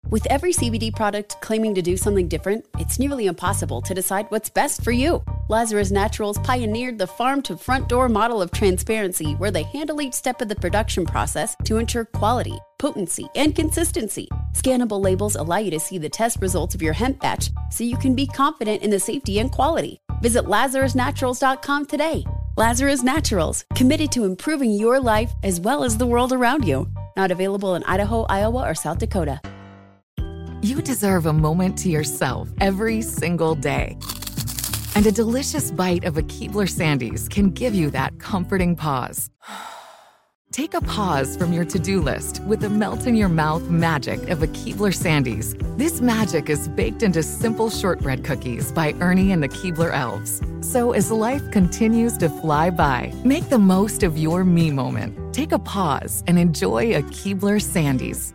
With every CBD product claiming to do something different, it's nearly impossible to decide what's best for you. Lazarus Naturals pioneered the farm-to-front-door model of transparency, where they handle each step of the production process to ensure quality, potency, and consistency. Scannable labels allow you to see the test results of your hemp batch, so you can be confident in the safety and quality. Visit LazarusNaturals.com today. Lazarus Naturals, committed to improving your life as well as the world around you. Not available in Idaho, Iowa, or South Dakota. You deserve a moment to yourself every single day. And a delicious bite of a Keebler Sandies can give you that comforting pause. Take a pause from your to-do list with the melt-in-your-mouth magic of a Keebler Sandies. This magic is baked into simple shortbread cookies by Ernie and the Keebler Elves. So as life continues to fly by, make the most of your me moment. Take a pause and enjoy a Keebler Sandies.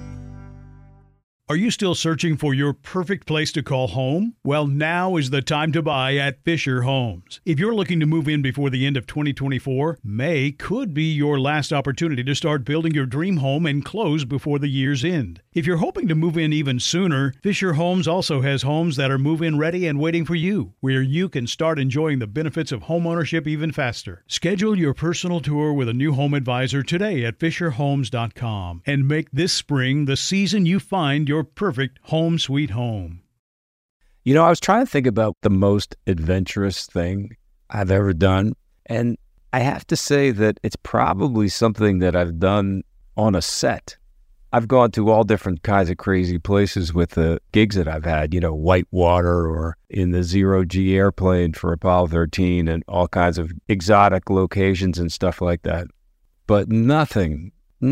Are you still searching for your perfect place to call home? Well, now is the time to buy at Fisher Homes. If you're looking to move in before the end of 2024, May could be your last opportunity to start building your dream home and close before the year's end. If you're hoping to move in even sooner, Fisher Homes also has homes that are move-in ready and waiting for you, where you can start enjoying the benefits of homeownership even faster. Schedule your personal tour with a new home advisor today at FisherHomes.com and make this spring the season you find your perfect home sweet home. You know, I was trying to think about the most adventurous thing I've ever done, and I have to say that it's probably something that I've done on a set. I've gone to all different kinds of crazy places with the gigs that I've had, you know, Whitewater or in the Zero-G airplane for Apollo 13 and all kinds of exotic locations and stuff like that. But nothing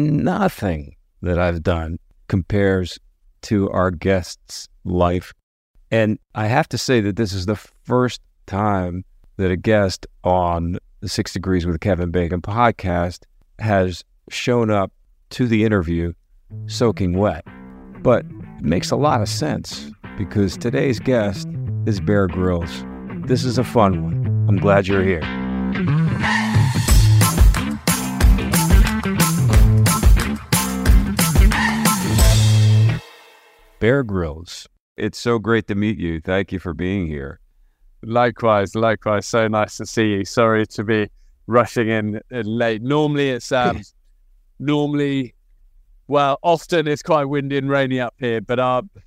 that I've done compares to our guest's life. And I have to say that this is the first time that a guest on the 6 Degrees with Kevin Bacon podcast has shown up to the interview soaking wet. But it makes a lot of sense because today's guest is Bear Grylls. This is a fun one. I'm glad you're here. Bear Grylls, it's so great to meet you. Thank you for being here. Likewise. So nice to see you. Sorry to be rushing in late. Normally it's often it's quite windy and rainy up here, but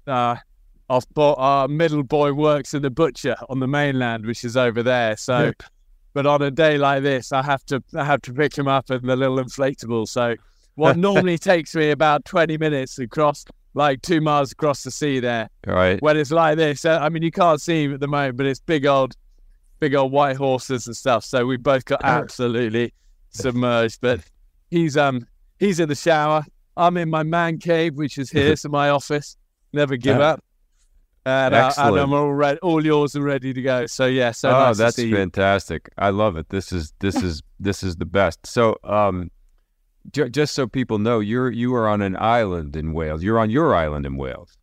our middle boy works in the butcher on the mainland, which is over there. So, but on a day like this, I have to pick him up in the little inflatable. So, what normally takes me about 20 minutes across, like 2 miles across the sea there. Right. When it's like this, I mean, you can't see him at the moment, but it's big old white horses and stuff. So we both got absolutely submerged. But he's in the shower. I'm in my man cave, which is here, so my office. Never give up. And I'm all yours and ready to go. So yeah, nice that's to see fantastic. I love it. This is the best. So just so people know, you are on an island in Wales. You're on your island in Wales.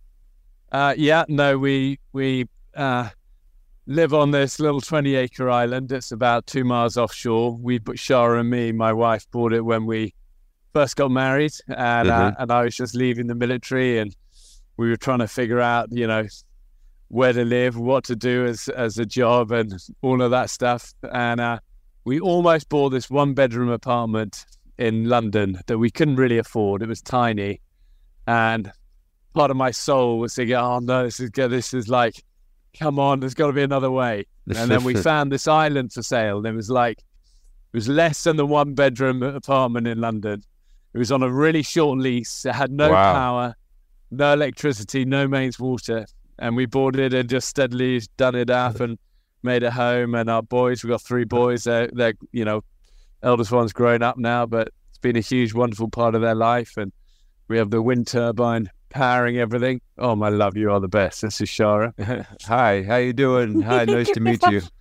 We live on this little 20-acre island. It's about 2 miles offshore. Shara and me, my wife, bought it when we first got married, and I was just leaving the military, and we were trying to figure out, you know, where to live, what to do as a job, and all of that stuff. And we almost bought this 1-bedroom apartment in London that we couldn't really afford. It was tiny, and part of my soul was thinking, "Oh no, this is like, come on, there's got to be another way." And then we found this island for sale, and it was less than the 1-bedroom apartment in London. It was on a really short lease. It had no power, no electricity, no mains water, and we bought it and just steadily done it up and made a home. And our boys, we've got 3 boys. They're you know, eldest one's grown up now, but it's been a huge, wonderful part of their life. And we have the wind turbine powering everything. Oh, my love, you are the best. This is Shara. Hi, how you doing? Hi, nice to meet you.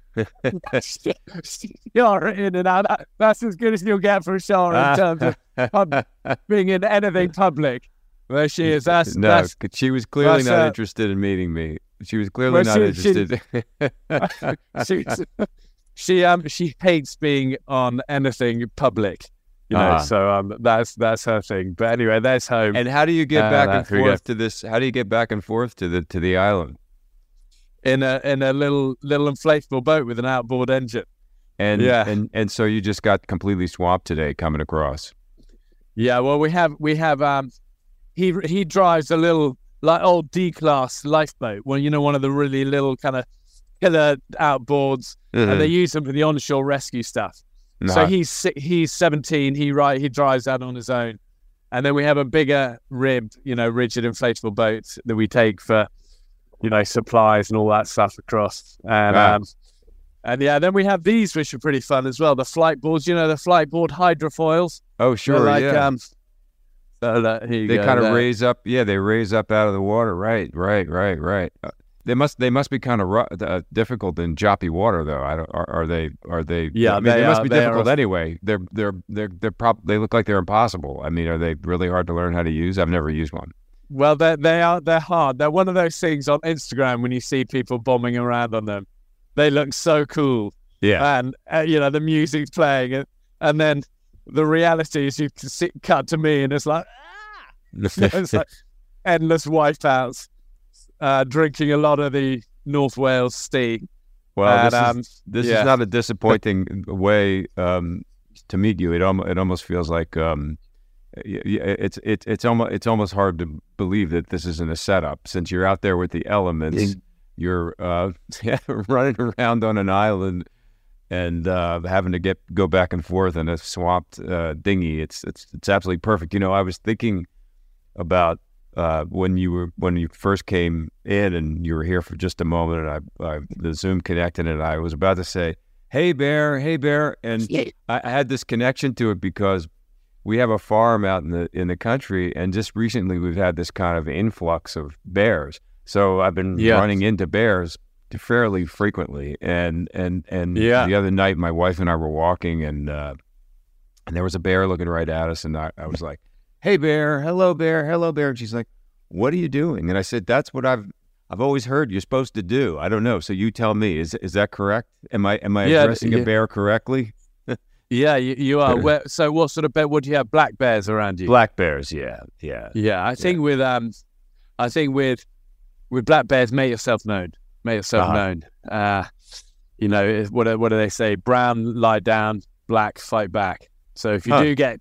Shara in and out. That's as good as you'll get for Shara in terms of being in anything public. Where she is. She was clearly not interested in meeting me. She was clearly not interested. She hates being on anything public. So that's her thing. But anyway, there's home. And how do you get back and forth to this? How do you get back and forth to the island? In a little inflatable boat with an outboard engine. And so you just got completely swamped today coming across. Yeah, well, we have he drives a little like old D-class lifeboat. Well, one of the really little kind of killer outboards, and they use them for the onshore rescue stuff. So he's 17. He drives that on his own, and then we have a bigger ribbed, rigid inflatable boat that we take for, supplies and all that stuff across. And then we have these, which are pretty fun as well. The flight boards, the flight board hydrofoils. Oh, sure, here they kind of raise up. Yeah, they raise up out of the water. Right. They must be kind of difficult in choppy water, though. Are they? Yeah, I mean, they must be difficult anyway. They look like they're impossible. I mean, are they really hard to learn how to use? I've never used one. Well, they're hard. They're one of those things on Instagram when you see people bombing around on them. They look so cool. Yeah, and the music's playing, and then the reality is you can cut to me, and it's like, it's like endless wipeouts. Drinking a lot of the North Wales steam. Well, this is not a disappointing way to meet you. It almost feels like it's almost hard to believe that this isn't a setup, since you're out there with the elements. You're running around on an island and having to go back and forth in a swamped dinghy. It's absolutely perfect. I was thinking about when you first came in and you were here for just a moment, and the Zoom connected, and I was about to say, hey bear, and I had this connection to it because we have a farm out in the country, and just recently we've had this kind of influx of bears. So I've been running into bears fairly frequently, and the other night my wife and I were walking, and there was a bear looking right at us, and I was like, hey bear, hello bear, and she's like, what are you doing? And I said, that's what I've always heard you're supposed to do. I don't know, so you tell me. Is that correct? Am I addressing a bear correctly? Yeah, you are. So what sort of bear? What do you have? Black bears around you? Black bears, yeah. I think with black bears, make yourself known. What do they say? Brown, lie down. Black, fight back. So if you do get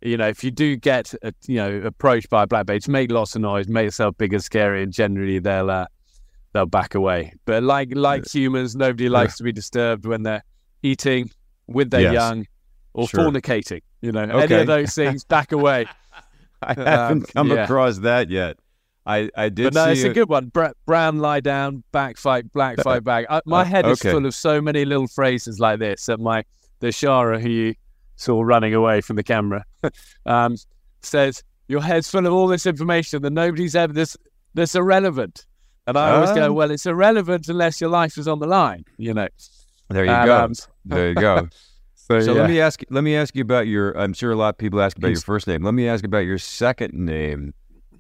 approached by a black bear, just make lots of noise, make yourself big and scary, and generally they'll back away. But like humans, nobody likes to be disturbed when they're eating with their young or fornicating. Any of those things, back away. I haven't come across that yet. I did. But no, it's a good one. Brown, lie down. Back, fight. Black, fight back. My head is full of so many little phrases like this that the Shara, who you saw running away from the camera, says, your head's full of all this information that nobody's ever that's irrelevant. And I always go, well, it's irrelevant unless your life is on the line. There you go. There you go. So let me ask you about your. I'm sure a lot of people ask about your first name. Let me ask about your second name.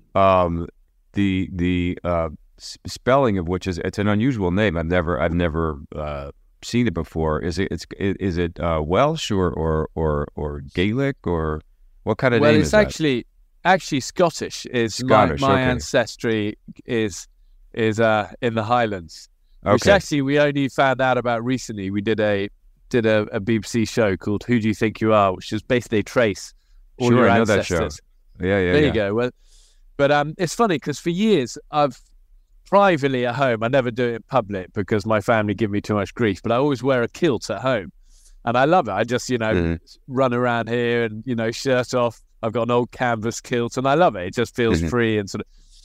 The spelling of which it's an unusual name. I've never seen it before. Is it Welsh or Gaelic, or what kind of name is that? Well, it's actually Scottish. My ancestry is in the Highlands, which actually we only found out about recently. We did a BBC show called Who Do You Think You Are, which is basically trace all your ancestors. I know that show. Yeah. There you go. Well, but it's funny because for years I've privately at home, I never do it in public because my family give me too much grief, but I always wear a kilt at home and I love it. I just, run around here and, shirt off. I've got an old canvas kilt and I love it. It just feels free and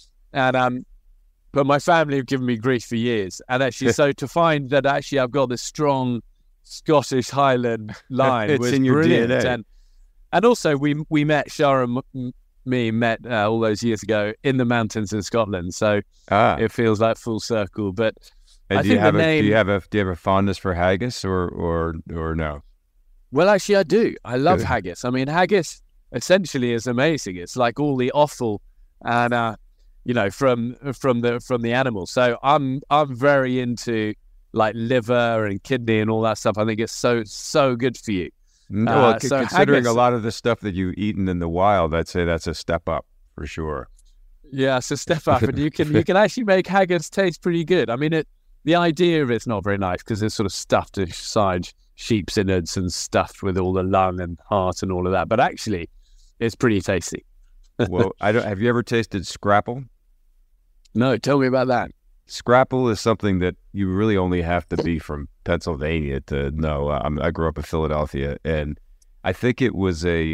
but my family have given me grief for years. And actually, so to find that actually I've got this strong Scottish Highland line it's was in your brilliant. DNA. And also we met, Shara and me met all those years ago in the mountains in Scotland. So it feels like full circle. But do you have a fondness for haggis or no? Well, actually, I do. I love haggis. I mean, haggis essentially is amazing. It's like all the offal and from the animals. So I'm very into like liver and kidney and all that stuff. I think it's so good for you. Well, So considering haggis, a lot of the stuff that you've eaten in the wild, I'd say that's a step up for sure. yeah, so step up, and you can actually make haggis taste pretty good. I mean, the idea of it's not very nice because it's sort of stuffed inside sheep's innards and stuffed with all the lung and heart and all of that. But actually, it's pretty tasty. Well, have you ever tasted scrapple? No, tell me about that. Scrapple is something that you really only have to be from Pennsylvania to know. I grew up in Philadelphia, and I think it was an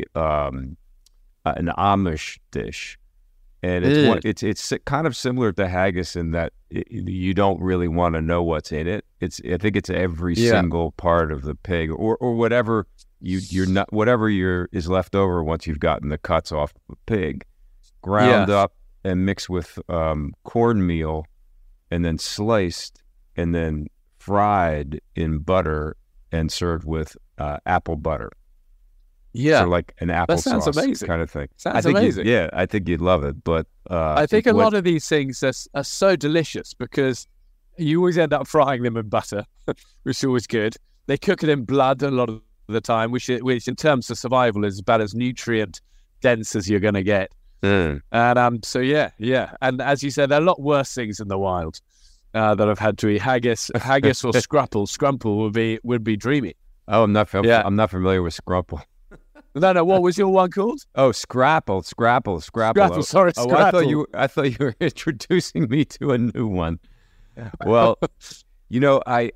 Amish dish, and it's kind of similar to haggis in that you don't really want to know what's in it. I think it's every single part of the pig or whatever is left over once you've gotten the cuts off the pig, ground up and mixed with cornmeal, and then sliced and then fried in butter and served with apple butter. Yeah, so like an apple sauce amazing. kind of thing. Sounds amazing. I think you'd love it. But I think a lot of these things are so delicious because you always end up frying them in butter, which is always good. They cook it in blood a lot of the time, which in terms of survival is about as nutrient dense as you're going to get. And so yeah. And as you said, there are a lot worse things in the wild that I've had to eat. Haggis or scrapple. Scrumple would be dreamy. Oh, I'm not familiar with scrumple. No. What was your one called? Oh, scrapple. Sorry, Oh, scrapple. I thought you were introducing me to a new one. Well, I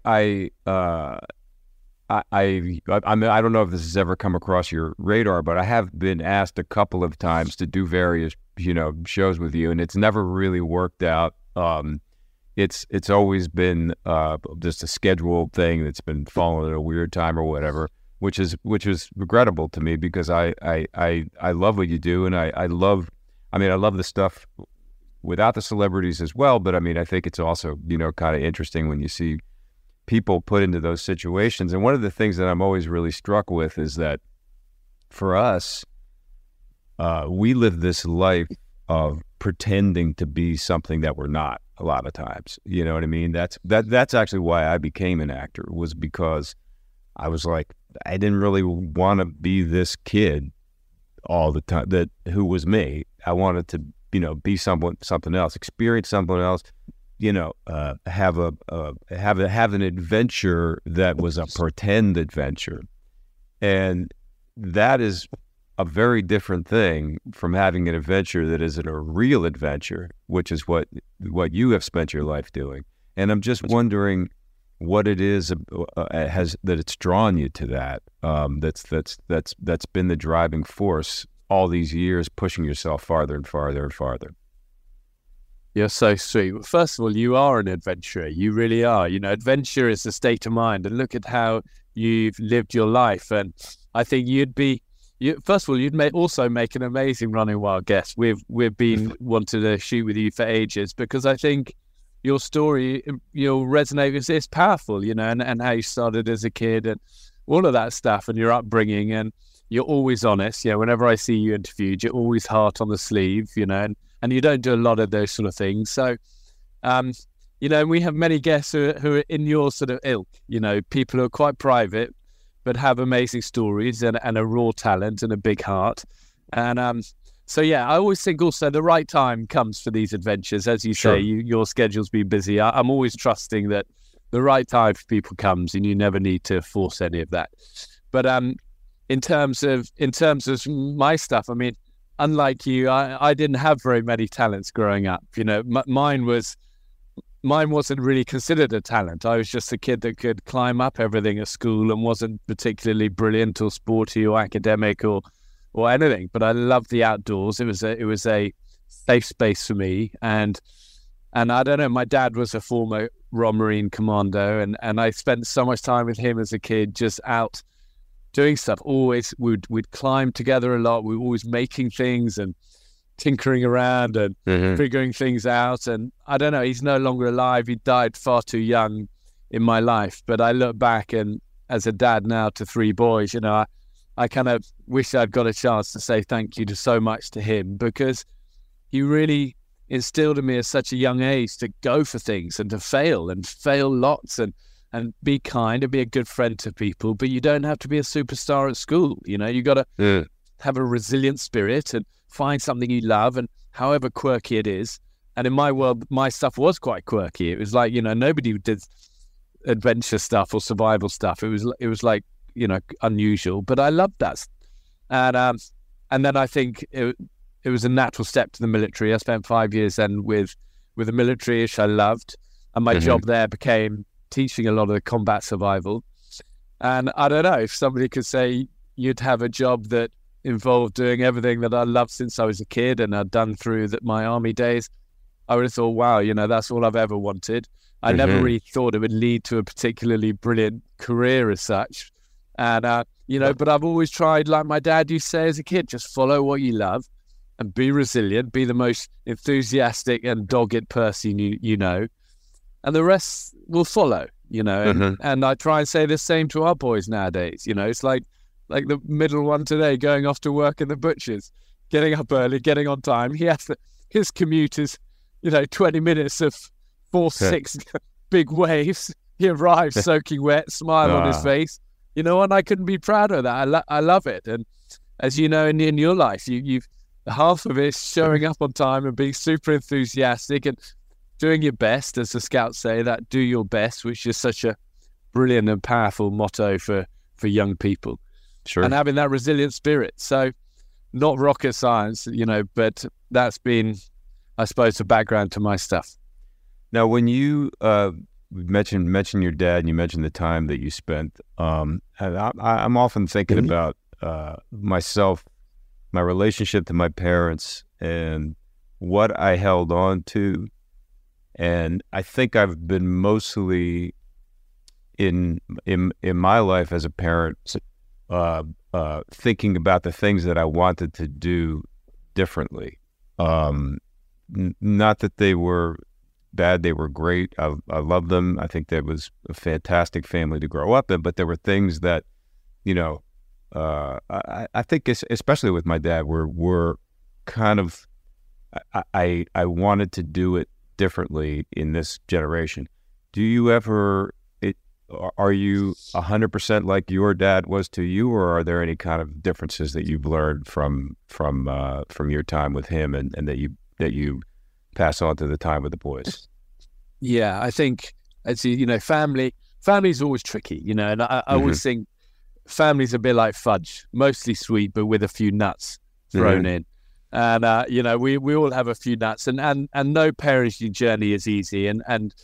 don't know if this has ever come across your radar, but I have been asked a couple of times to do various, shows with you, and it's never really worked out. It's always been just a scheduled thing that's been falling at a weird time or whatever, which is regrettable to me because I love what you do, and I love the stuff without the celebrities as well. But I mean, I think it's also kind of interesting when you see people put into those situations. And one of the things that I'm always really struck with is that for us, we live this life of pretending to be something that we're not a lot of times. You know what I mean? That's actually why I became an actor, was because I was like, I didn't really want to be this kid all the time who was me. I wanted to, be something else, experience something else, have an adventure that was a pretend adventure. And that is a very different thing from having an adventure that isn't a real adventure, which is what you have spent your life doing. And I'm just wondering what it is that it's drawn you to that. That's been the driving force all these years, pushing yourself farther and farther and farther. You're so sweet. First of all, you are an adventurer. You really are. Adventure is a state of mind, and look at how you've lived your life. And I think first of all, you'd also make an amazing Running Wild guest. We've been wanting to shoot with you for ages because I think your story, you'll resonate with. It's powerful, and how you started as a kid and all of that stuff, and your upbringing, and you're always honest. Whenever I see you interviewed, you're always heart on the sleeve, and you don't do a lot of those sort of things. So, we have many guests who are in your sort of ilk, people who are quite private, but have amazing stories and a raw talent and a big heart. And so, I always think also the right time comes for these adventures. As you say, your schedule's been busy. I'm always trusting that the right time for people comes, and you never need to force any of that. But in terms of my stuff, I mean, unlike you, I didn't have very many talents growing up. Mine wasn't really considered a talent. I was just a kid that could climb up everything at school and wasn't particularly brilliant or sporty or academic or anything. But I loved the outdoors. It was a safe space for me. And I don't know, my dad was a former Royal Marine Commando, and I spent so much time with him as a kid, just out doing stuff. Always we'd climb together a lot. We were always making things and tinkering around and figuring things out. And I don't know, he's no longer alive. He died far too young in my life. But I look back, and as a dad now to 3 boys, I kind of wish I'd got a chance to say thank you to so much to him, because he really instilled in me at such a young age to go for things and to fail lots and and be kind and be a good friend to people, but you don't have to be a superstar at school. You got to have a resilient spirit and find something you love, and however quirky it is. And in my world, my stuff was quite quirky. It was like, nobody did adventure stuff or survival stuff. It was like, unusual, but I loved that. And then I think it was a natural step to the military. I spent 5 years then with the military, which I loved. And my job there became teaching a lot of the combat survival. And I don't know if somebody could say you'd have a job that involved doing everything that I loved since I was a kid and I'd done through my army days, I would have thought, wow, that's all I've ever wanted. I never really thought it would lead to a particularly brilliant career as such. And, but I've always tried, like my dad used to say as a kid, just follow what you love and be resilient, be the most enthusiastic and dogged person you know, and the rest will follow, and I try and say the same to our boys nowadays. It's like the middle one today going off to work in the butchers, getting up early, getting on time. His commute is, 20 minutes of 4-6 big waves. He arrives soaking wet, smile on his face, and I couldn't be prouder of that. I love it. And as you know, in your life, you've half of it is showing up on time and being super enthusiastic and doing your best, as the Scouts say, that do your best, which is such a brilliant and powerful motto for young people. Sure. And having that resilient spirit. So not rocket science, but that's been, I suppose, the background to my stuff. Now, when you mentioned your dad, and you mentioned the time that you spent, and I'm often thinking about myself, my relationship to my parents, and what I held on to. And I think I've been mostly in my life as a parent, thinking about the things that I wanted to do differently. Not that they were bad; they were great. I loved them. I think that was a fantastic family to grow up in. But there were things that, I think, especially with my dad, were kind of, I wanted to do it differently in this generation. Do you ever, are you 100% like your dad was to you, or are there any kind of differences that you've learned from your time with him and that you pass on to the time with the boys? Yeah, I think, as family's always tricky, and I always think family's a bit like fudge, mostly sweet, but with a few nuts thrown in. And, we all have a few nuts, and no parenting journey is easy. And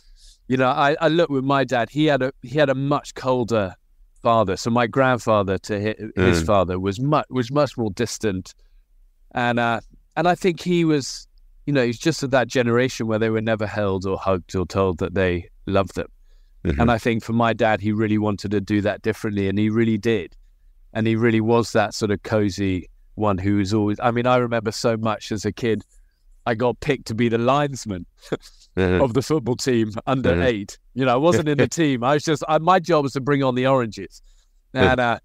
I look with my dad, he had a much colder father. So my grandfather to his father was much more distant. And I think he was, he's just of that generation where they were never held or hugged or told that they loved them. And I think for my dad, he really wanted to do that differently, and he really did. And he really was that sort of cozy one who was always, I remember so much as a kid, I got picked to be the linesman of the football team under 8. I wasn't in the team. I was just, my job was to bring on the oranges. And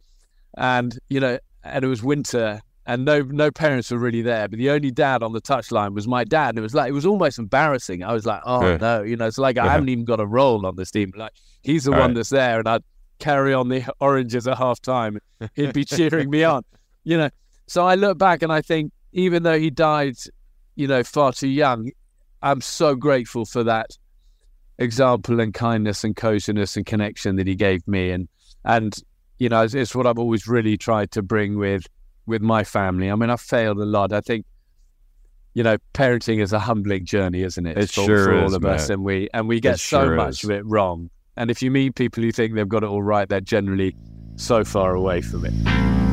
it was winter and no parents were really there, but the only dad on the touchline was my dad. And it was almost embarrassing. I was like, oh no, it's like I haven't even got a role on this team. Like, he's the one that's there, and I'd carry on the oranges at half time. He'd be cheering me on, So I look back and I think, even though he died, far too young, I'm so grateful for that example and kindness and coziness and connection that he gave me. And it's what I've always really tried to bring with my family. I've failed a lot. I think, parenting is a humbling journey, isn't it? It sure is, for all of us, and we get so much of it wrong. And if you meet people who think they've got it all right, they're generally so far away from it.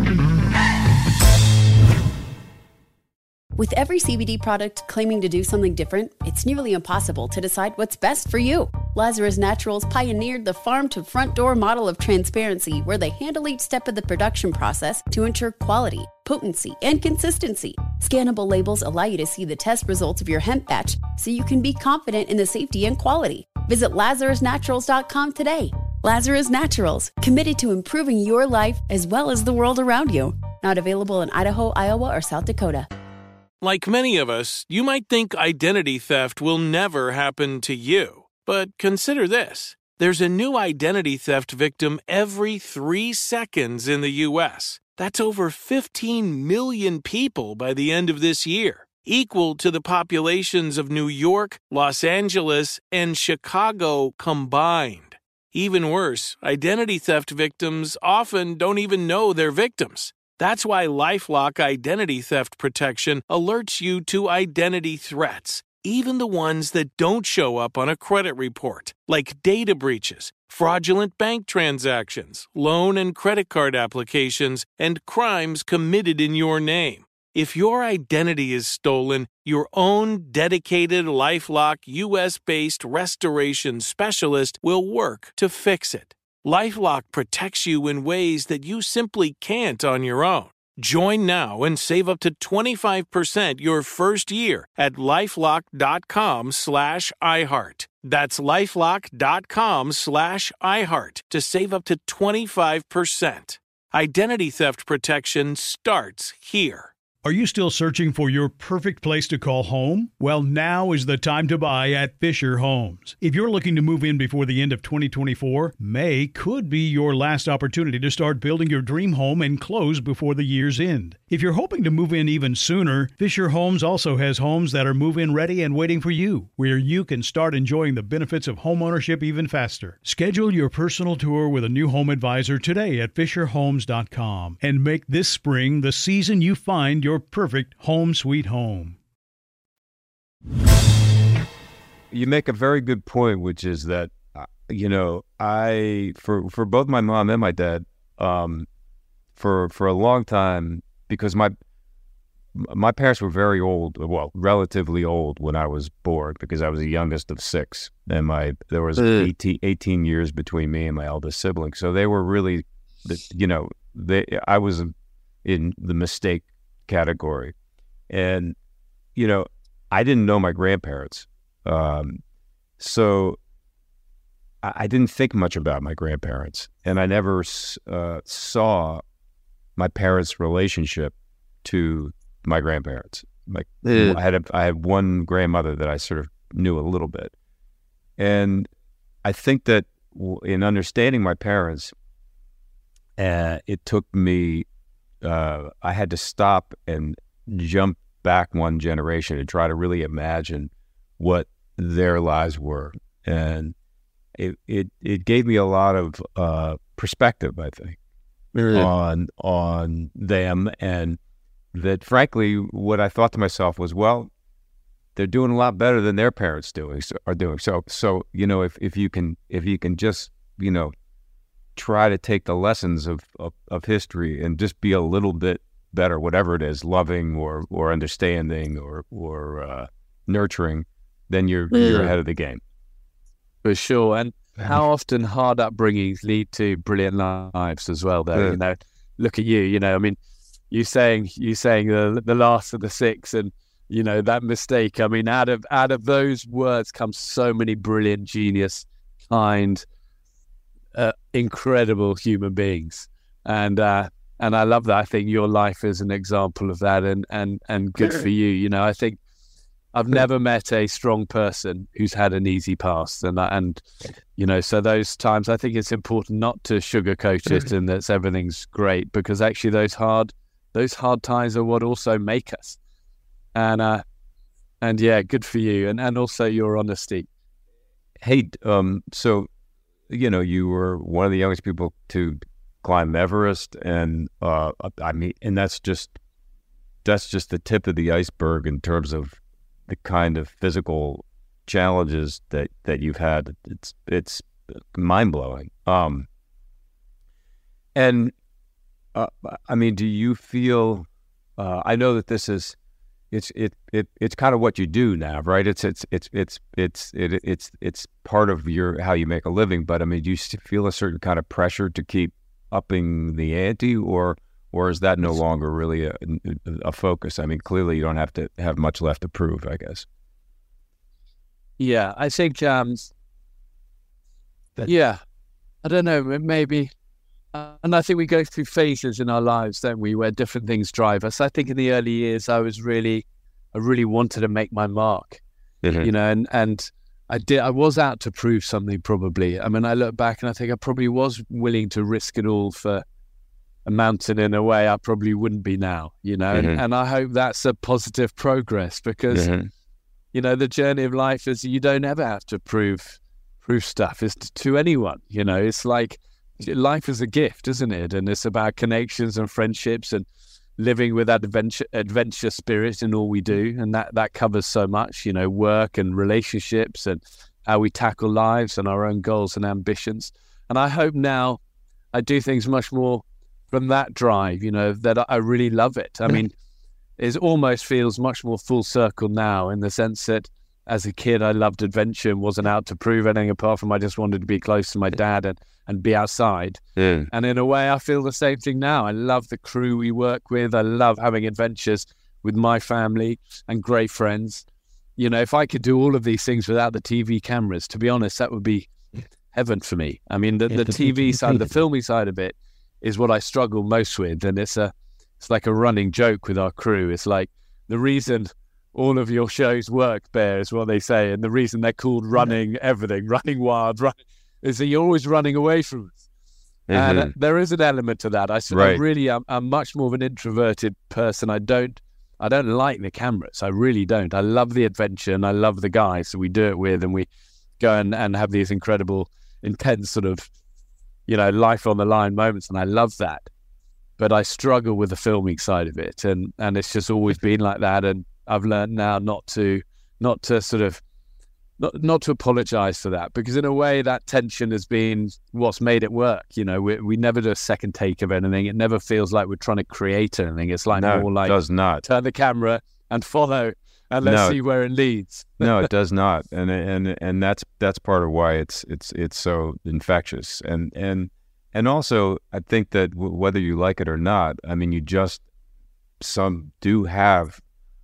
With every CBD product claiming to do something different, it's nearly impossible to decide what's best for you. Lazarus Naturals pioneered the farm-to-front-door model of transparency, where they handle each step of the production process to ensure quality, potency, and consistency. Scannable labels allow you to see the test results of your hemp batch, so you can be confident in the safety and quality. Visit LazarusNaturals.com today. Lazarus Naturals, committed to improving your life as well as the world around you. Not available in Idaho, Iowa, or South Dakota. Like many of us, you might think identity theft will never happen to you. But consider this. There's a new identity theft victim every 3 seconds in the U.S. That's over 15 million people by the end of this year, equal to the populations of New York, Los Angeles, and Chicago combined. Even worse, identity theft victims often don't even know they're victims. That's why LifeLock Identity Theft Protection alerts you to identity threats, even the ones that don't show up on a credit report, like data breaches, fraudulent bank transactions, loan and credit card applications, and crimes committed in your name. If your identity is stolen, your own dedicated LifeLock US-based restoration specialist will work to fix it. LifeLock protects you in ways that you simply can't on your own. Join now and save up to 25% your first year at LifeLock.com/iHeart. That's LifeLock.com/iHeart to save up to 25%. Identity theft protection starts here. Are you still searching for your perfect place to call home? Well, now is the time to buy at Fisher Homes. If you're looking to move in before the end of 2024, May could be your last opportunity to start building your dream home and close before the year's end. If you're hoping to move in even sooner, Fisher Homes also has homes that are move-in ready and waiting for you, where you can start enjoying the benefits of homeownership even faster. Schedule your personal tour with a new home advisor today at FisherHomes.com and make this spring the season you find your perfect home sweet home. You make a very good point, which is that, for both my mom and my dad, for a long time, because my parents were very old, well, relatively old when I was born, because I was the youngest of 6, and there was 18 years between me and my eldest sibling. So they were really, I was in the mistake category. And, I didn't know my grandparents. So I didn't think much about my grandparents. And I never saw my parents' relationship to my grandparents. I had one grandmother that I sort of knew a little bit. And I think that in understanding my parents, it took me I had to stop and jump back one generation and try to really imagine what their lives were. And it gave me a lot of perspective, I think, on them. And that, frankly, what I thought to myself was, well, they're doing a lot better than their parents are doing. So if you can just, try to take the lessons of history and just be a little bit better, whatever it is, loving or understanding or nurturing, then you're ahead of the game. For sure. And how often hard upbringings lead to brilliant lives as well, though. Look at you, I mean, you saying the last of the 6 and, that mistake. I mean, out of those words comes so many brilliant, genius, kind, incredible human beings, and I love that. I think your life is an example of that, and good for you. I think I've never met a strong person who's had an easy past, and so those times I think it's important not to sugarcoat it and that everything's great, because actually those hard times are what also make us, and yeah, good for you, and also your honesty. Hey, so. You were one of the youngest people to climb Everest, and and that's just the tip of the iceberg in terms of the kind of physical challenges that you've had. It's mind blowing. Do you feel? I know that this is. It's kind of what you do now, right? It's part of how you make a living. But do you feel a certain kind of pressure to keep upping the ante, or is that no longer really a focus? Clearly you don't have to have much left to prove, I guess. Yeah, I think. I don't know, maybe. And I think we go through phases in our lives, don't we, where different things drive us. I think in the early years, I really wanted to make my mark, and I was out to prove something, probably. I mean, I look back and I think I probably was willing to risk it all for a mountain in a way I probably wouldn't be now, and I hope that's a positive progress, because, the journey of life is you don't ever have to prove stuff is to anyone. It's like life is a gift, isn't it? And it's about connections and friendships and living with that adventure spirit in all we do. And that covers so much, work and relationships and how we tackle lives and our own goals and ambitions. And I hope now I do things much more from that drive, that I really love it. I mean, it almost feels much more full circle now, in the sense that as a kid, I loved adventure and wasn't out to prove anything apart from I just wanted to be close to my dad and be outside. And in a way, I feel the same thing now. I love the crew we work with. I love having adventures with my family and great friends. If I could do all of these things without the TV cameras, to be honest, that would be heaven for me. I mean, the TV side, the filming side of it is what I struggle most with. And it's like a running joke with our crew. It's like the reason all of your shows work, Bear, is what they say. And the reason they're called Running Everything, Running Wild, is that you're always running away from us. And there is an element to that. I'm much more of an introverted person. I don't like the cameras. I really don't. I love the adventure and I love the guys that we do it with, and we go and have these incredible, intense sort of, life on the line moments. And I love that. But I struggle with the filming side of it. And it's just always been like that. And I've learned now not to apologize for that, because in a way that tension has been what's made it work. We never do a second take of anything. It never feels like we're trying to create anything. It's like more like, it does not. Turn the camera and follow, and let's see where it leads. No, it does not. And that's part of why it's so infectious. And also, I think that whether you like it or not, I mean, some do have,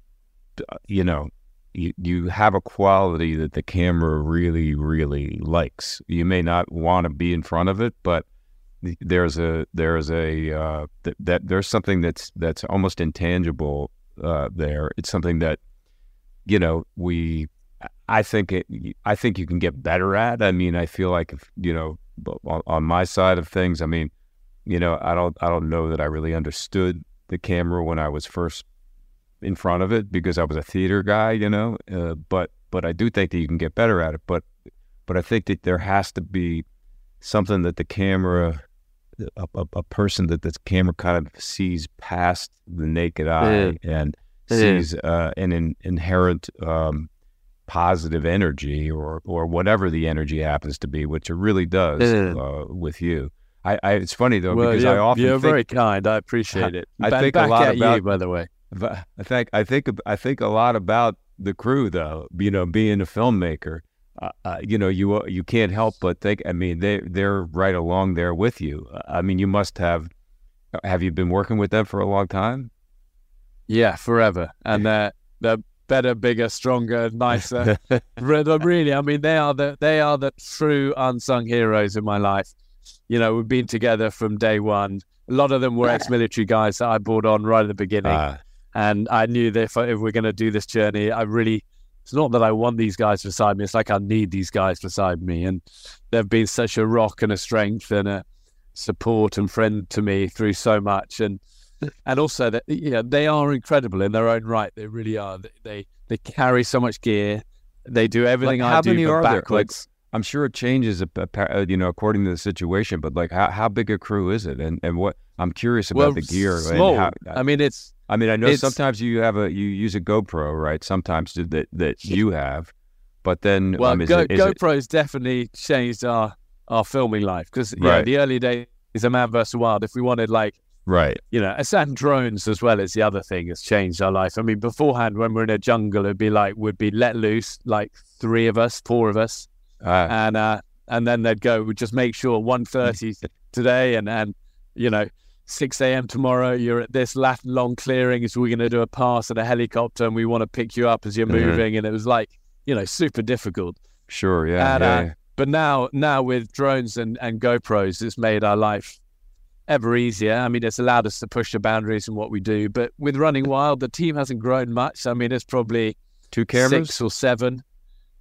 you have a quality that the camera really, really likes. You may not want to be in front of it, but there's something that's almost intangible there. It's something that, I think you can get better at. I mean, I feel like on my side of things, I mean, I don't know that I really understood the camera when I was first in front of it, because I was a theater guy, but I do think that you can get better at it. But I think that there has to be something that the camera, a person that this camera kind of sees past the naked eye and sees an inherent positive energy or whatever the energy happens to be, which it really does with you. It's funny though, because I often you're very kind. I appreciate it. I think a lot about you, by the way. I think a lot about the crew though. Being a filmmaker, you can't help but think. I mean, they're right along there with you. I mean, you must have. Have you been working with them for a long time? Yeah, forever. And they're better, bigger, stronger, nicer. Really, I mean, they are the true unsung heroes in my life. We've been together from day one. A lot of them were ex-military guys that I brought on right at the beginning. And I knew that if we're going to do this journey, it's not that I want these guys beside me. It's like I need these guys beside me. And they've been such a rock and a strength and a support and friend to me through so much. And also that, they are incredible in their own right. They really are. They carry so much gear. They do everything I do, many but are backwards. I'm sure it changes, according to the situation. But like, how big a crew is it? And what I'm curious about the gear. Small. And I know sometimes you use a GoPro, right? Sometimes that you have, but then GoPro's definitely changed our filming life, because the early days of Man vs. Wild, if we wanted and drones as well as the other thing has changed our life. I mean, beforehand when we're in a jungle, we'd be let loose, like 3 of us, 4 of us. And then they'd go, we'd just make sure 1:30 today and 6 a.m. tomorrow, you're at this long clearing, so we're going to do a pass at a helicopter and we want to pick you up as you're moving. And it was like, super difficult. Sure, yeah. And, but now with drones and GoPros, it's made our life ever easier. I mean, it's allowed us to push the boundaries in what we do. But with Running Wild, the team hasn't grown much. I mean, it's probably 2 cameras? 6 or 7.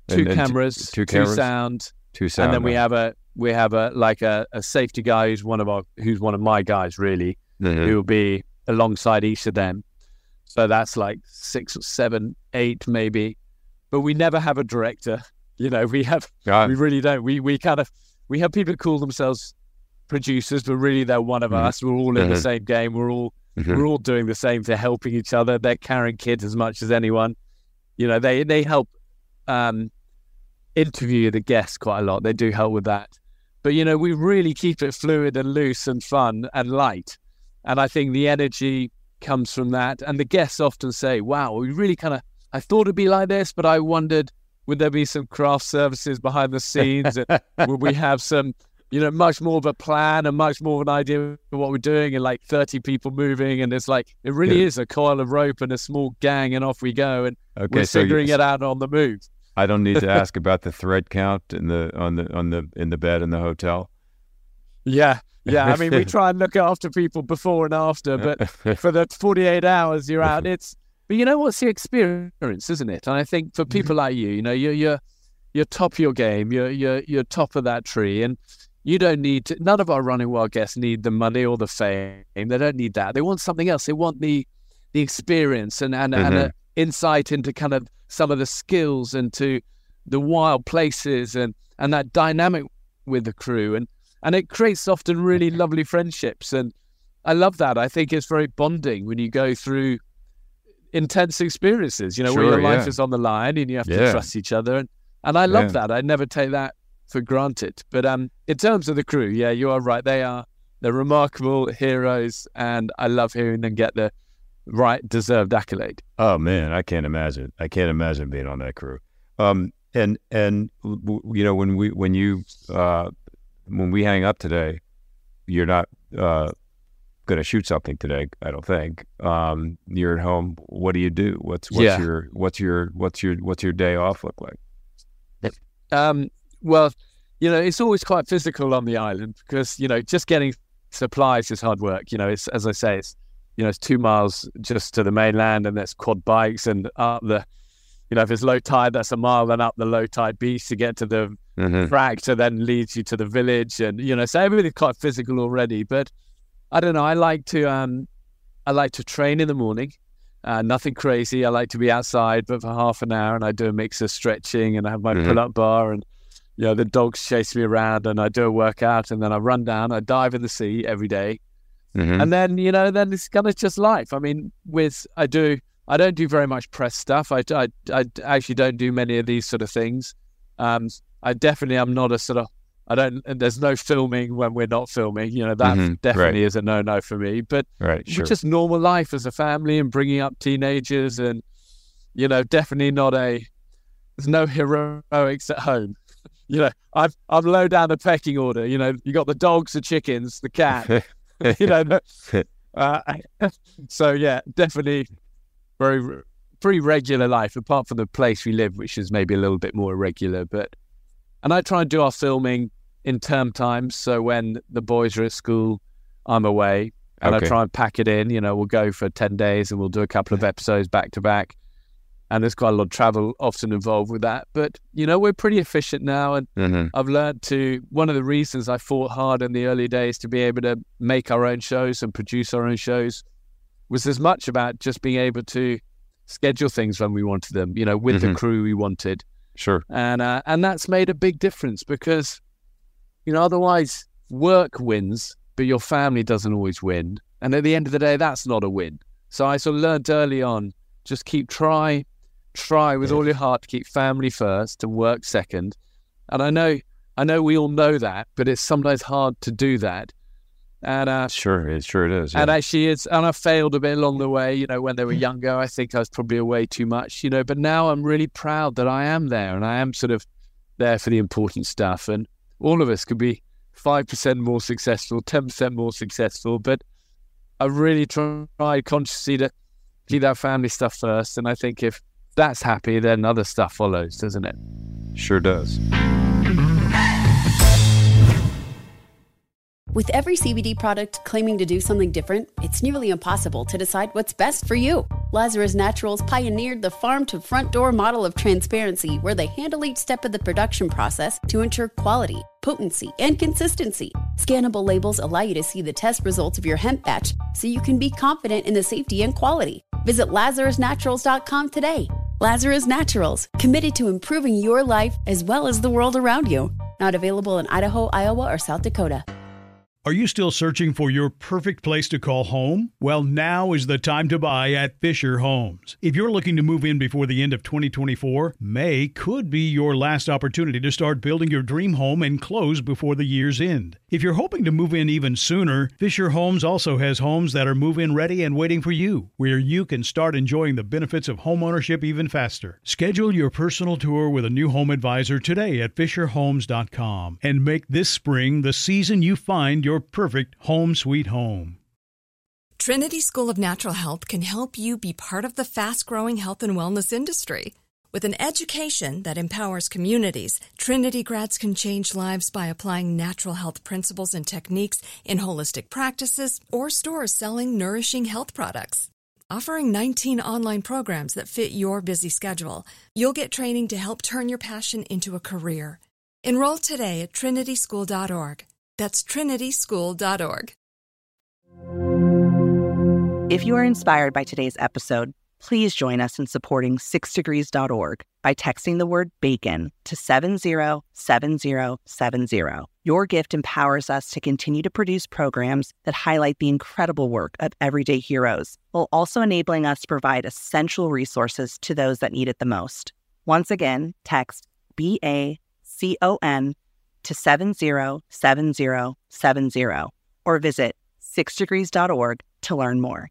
Two cameras, two sound, and then we have a safety guy who's one of my guys really, who will be alongside each of them. So that's like 6 or 7, 8 maybe. But we never have a director. We really don't. We have people call themselves producers, but really they're one of us. We're all in the same game. We're all doing the same thing, helping each other. They're carrying kids as much as anyone. They help interview the guests quite a lot. They do help with that. But, we really keep it fluid and loose and fun and light. And I think the energy comes from that. And the guests often say, wow, we really I thought it'd be like this, but I wondered, would there be some craft services behind the scenes? And would we have some, much more of a plan and much more of an idea of what we're doing, and like 30 people moving? And it's like, it really is a coil of rope and a small gang, and off we go. And we're figuring it out on the move. I don't need to ask about the thread count in the bed in the hotel. Yeah. I mean, we try and look after people before and after, but for the 48 hours you're out, but what's the experience, isn't it? And I think for people like you, you're top of your game, you're top of that tree, and you don't need to. None of our Running Wild guests need the money or the fame. They don't need that. They want something else. They want the experience and an insight into kind of some of the skills and to the wild places and that dynamic with the crew. And it creates often really lovely friendships. And I love that. I think it's very bonding when you go through intense experiences, where your life is on the line and you have to trust each other. And I love that. I never take that for granted. But in terms of the crew, you are right. They're remarkable heroes, and I love hearing them get the right deserved accolade. Oh man, I can't imagine being on that crew. And when we hang up today, you're not going to shoot something today, I don't think. You're at home. What do you do? What's your day off look like? Well, it's always quite physical on the island because just getting supplies is hard work. It's, as I say, it's 2 miles just to the mainland, and there's quad bikes, and up the, if it's low tide, that's a mile, then up the low tide beach to get to the tractor, then leads you to the village, and so everything's quite physical already. But I don't know. I like to train in the morning. Nothing crazy. I like to be outside, but for half an hour, and I do a mix of stretching, and I have my pull-up bar, and the dogs chase me around, and I do a workout, and then I run down. I dive in the sea every day. And then, then it's kind of just life. I mean, I don't do very much press stuff. I actually don't do many of these sort of things. I definitely am not a sort of, there's no filming when we're not filming. That definitely is a no-no for me. But just normal life as a family and bringing up teenagers, and, definitely there's no heroics at home. I'm low down the pecking order. You got the dogs, the chickens, the cat. So definitely pretty regular life, apart from the place we live, which is maybe a little bit more irregular. And I try and do our filming in term times, so when the boys are at school, I'm away, and I try and pack it in. We'll go for 10 days and we'll do a couple of episodes back to back, and there's quite a lot of travel often involved with that. But we're pretty efficient now, and I've learned one of the reasons I fought hard in the early days to be able to make our own shows and produce our own shows was as much about just being able to schedule things when we wanted them, with the crew we wanted. Sure. And that's made a big difference because, otherwise work wins, but your family doesn't always win. And at the end of the day, that's not a win. So I sort of learned early on, just try with all your heart to keep family first and work second. And I know we all know that, but it's sometimes hard to do that. And sure it is. And actually and I failed a bit along the way, when they were younger. I think I was probably away too much, but now I'm really proud that I am there, and I am sort of there for the important stuff. And all of us could be 5% more successful, 10% more successful, but I really tried consciously to keep that family stuff first. And I think if that's happy, then other stuff follows, doesn't it? Sure does. With every CBD product claiming to do something different, it's nearly impossible to decide what's best for you. Lazarus Naturals pioneered the farm-to-front-door model of transparency where they handle each step of the production process to ensure quality, potency, and consistency. Scannable labels allow you to see the test results of your hemp batch so you can be confident in the safety and quality. Visit LazarusNaturals.com today. Lazarus Naturals, committed to improving your life as well as the world around you. Not available in Idaho, Iowa, or South Dakota. Are you still searching for your perfect place to call home? Well, now is the time to buy at Fisher Homes. If you're looking to move in before the end of 2024, May could be your last opportunity to start building your dream home and close before the year's end. If you're hoping to move in even sooner, Fisher Homes also has homes that are move-in ready and waiting for you, where you can start enjoying the benefits of homeownership even faster. Schedule your personal tour with a new home advisor today at FisherHomes.com and make this spring the season you find your perfect home sweet home. Trinity School of Natural Health can help you be part of the fast-growing health and wellness industry. With an education that empowers communities, Trinity grads can change lives by applying natural health principles and techniques in holistic practices or stores selling nourishing health products. Offering 19 online programs that fit your busy schedule, you'll get training to help turn your passion into a career. Enroll today at trinityschool.org. That's trinityschool.org. If you are inspired by today's episode, please join us in supporting 6degrees.org by texting the word BACON to 707070. Your gift empowers us to continue to produce programs that highlight the incredible work of everyday heroes, while also enabling us to provide essential resources to those that need it the most. Once again, text BACON to 707070 or visit 6degrees.org to learn more.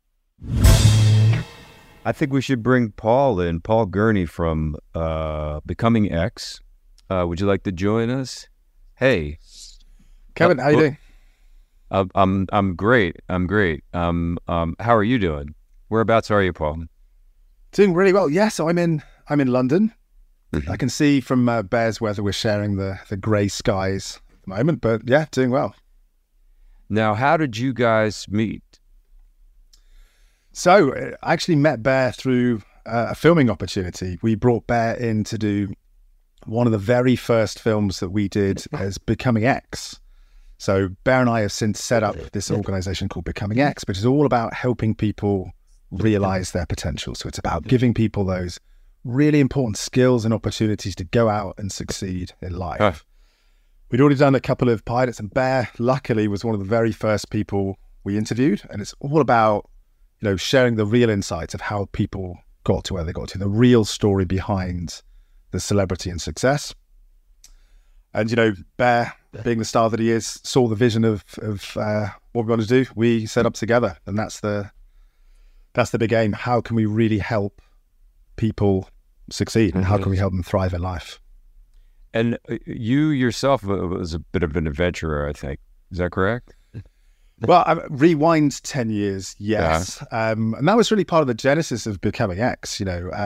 I think we should bring Paul in, Paul Gurney from Becoming X. Would you like to join us? Hey, Kevin, how you doing? I'm great. How are you doing? Whereabouts are you, Paul? Doing really well. Yeah, so I'm in London. I can see from Bears Weather we're sharing the grey skies at the moment, but yeah, doing well. Now, how did you guys meet? So I actually met Bear through a filming opportunity. We brought Bear in to do one of the very first films that we did as Becoming X. So Bear and I have since set up this organization called Becoming X, which is all about helping people realize their potential. So it's about giving people those really important skills and opportunities to go out and succeed in life. We'd already done a couple of pilots, and Bear, luckily, was one of the very first people we interviewed. And it's all about, sharing the real insights of how people got to where they got to, the real story behind the celebrity and success. And, Bear, being the star that he is, saw the vision of what we want to do. We set up together, and that's the big aim. How can we really help people succeed, and how can we help them thrive in life? And you yourself was a bit of an adventurer, I think. Is that correct? Well, rewind 10 years, yes. Yeah. And that was really part of the genesis of Becoming X.